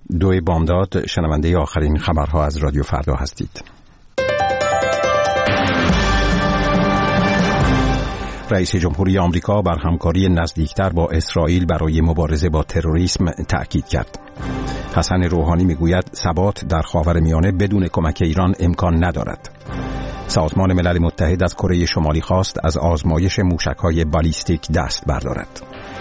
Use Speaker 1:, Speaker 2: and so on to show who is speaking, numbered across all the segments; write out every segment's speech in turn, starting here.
Speaker 1: 2 بامداد شنونده آخرین خبرها از رادیو فردا هستید. رئیس جمهوری آمریکا بر همکاری نزدیکتر با اسرائیل برای مبارزه با تروریسم تأکید کرد. حسن روحانی میگوید ثبات در خاورمیانه بدون کمک ایران امکان ندارد. سازمان ملل متحد از کره شمالی خواست از آزمایش موشک‌های بالیستیک دست بردارد.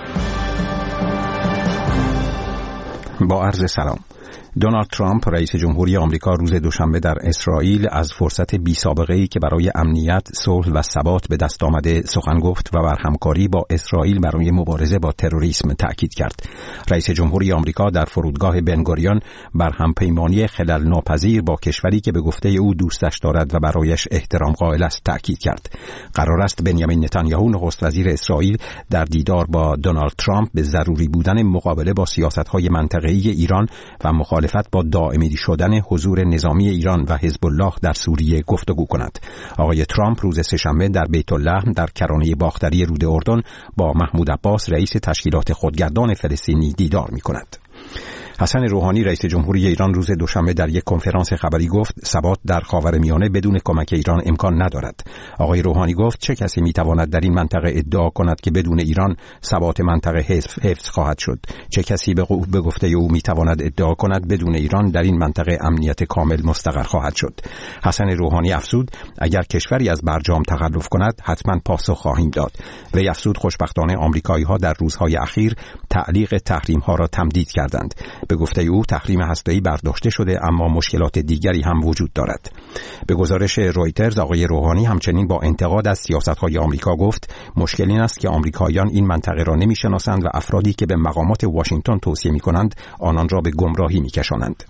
Speaker 1: با عرض سلام. دونالد ترامپ رئیس جمهوری آمریکا روز دوشنبه در اسرائیل از فرصت بی‌سابقه‌ای که برای امنیت، صلح و ثبات به دست آمده سخن گفت و بر همکاری با اسرائیل برای مبارزه با تروریسم تأکید کرد. رئیس جمهوری آمریکا در فرودگاه بنگوریون بر همپیمانی خلل ناپذیر با کشوری که به گفته او دوستش دارد و برایش احترام قائل است تأکید کرد. قرار است بنیامین نتانیاهو نخست وزیر اسرائیل در دیدار با دونالد ترامپ به ضروری بودن مقابله با سیاست‌های منطقه‌ای ایران و مخالفت با دائمی شدن حضور نظامی ایران و حزب الله در سوریه گفتگو کند. آقای ترامپ روز سه‌شنبه در بیت اللحم در کرانه باختری رود اردن با محمود عباس رئیس تشکیلات خودگردان فلسطینی دیدار می‌کند. حسن روحانی رئیس جمهوری ایران روز دوشنبه در یک کنفرانس خبری گفت ثبات در خاورمیانه بدون کمک ایران امکان ندارد. آقای روحانی گفت چه کسی میتواند در این منطقه ادعا کند که بدون ایران ثبات منطقه حفظ خواهد شد؟ چه کسی به گفته او میتواند ادعا کند بدون ایران در این منطقه امنیت کامل مستقر خواهد شد؟ حسن روحانی افزود اگر کشوری از برجام تخلف کند حتما پاسخ خواهیم داد. وی افزود خوشبختانه آمریکایی‌ها در روزهای اخیر تعلیق تحریم‌ها را تمدید کردند. به گفته او تحریم هسته‌ای برداشته شده اما مشکلات دیگری هم وجود دارد. به گزارش رویترز آقای روحانی همچنین با انتقاد از سیاست‌های آمریکا گفت مشکل این است که آمریکاییان این منطقه را نمی‌شناسند و افرادی که به مقامات واشنگتن توصیه می‌کنند آنان را به گمراهی می‌کشانند.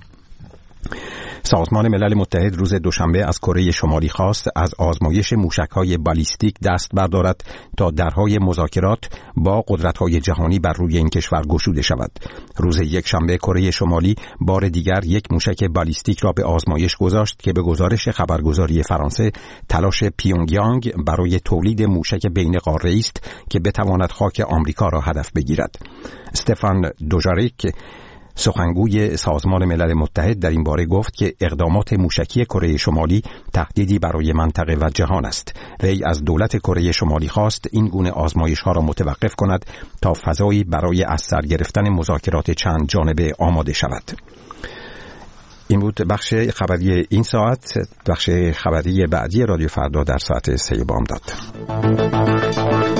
Speaker 1: سازمان ملل متحد روز دوشنبه از کره شمالی خواست از آزمایش موشک‌های بالیستیک دست بردارد تا درهای مذاکرات با قدرت‌های جهانی بر روی این کشور گشوده شود. روز یکشنبه کره شمالی بار دیگر یک موشک بالیستیک را به آزمایش گذاشت که به گزارش خبرگزاری فرانسه تلاش پیونگیانگ برای تولید موشک بین قاره‌ای است که بتواند خاک آمریکا را هدف بگیرد. استفان دوژاریک سخنگوی سازمان ملل متحد در این باره گفت که اقدامات موشکی کره شمالی تهدیدی برای منطقه و جهان است. وی از دولت کره شمالی خواست این گونه آزمایش‌ها را متوقف کند تا فضایی برای از سر گرفتن مذاکرات چند جانبه آماده شود. این بود بخش خبری این ساعت. بخش خبری بعدی رادیو فردا در ساعت 3 بامداد.